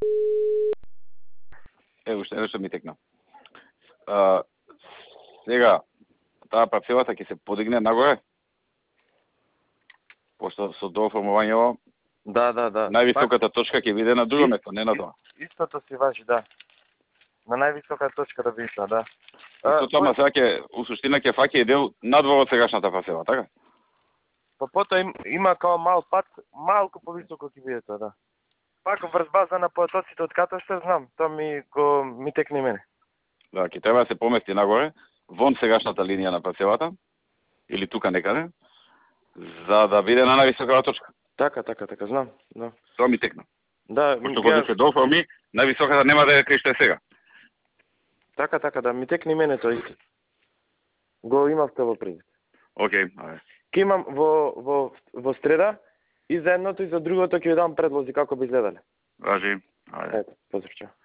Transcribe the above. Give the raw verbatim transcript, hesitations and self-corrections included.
Ево уште нешто ми текна. А, сега, таа парцелата ќе се подигне нагоре, пошто со дооформувањето Да, да, да. највисоката точка ќе биде на друго место, не на тоа. Истото си важи, да. На највисока точка да биде, да. Истото, ама сега ќе, у суштина ќе фаќа и дел надвор од сегашната парцела, така? Па потоа им, има као мал пат, малку повисоко ќе биде тоа, да. Пак врз база на потоците од каташте, знам, тоа ми го ми текне мене. Да, ќе треба да се помести нагоре, вон сегашната линија на парцелата, или тука некаде, за да биде на највисоката точка. Така, така, така, знам, да. Тоа ми текна. Да, Пошто кога се доформи, највисоката нема да е кај што е сега. Така, така, да, ми текне мене тоа исто. Го имав тоа во предвид. Океј, ајде. Ке имам во, во, во среда и за едното и за другото ќе ви дам предлози како би изгледале. Важи, ајде. Ето, поздрав.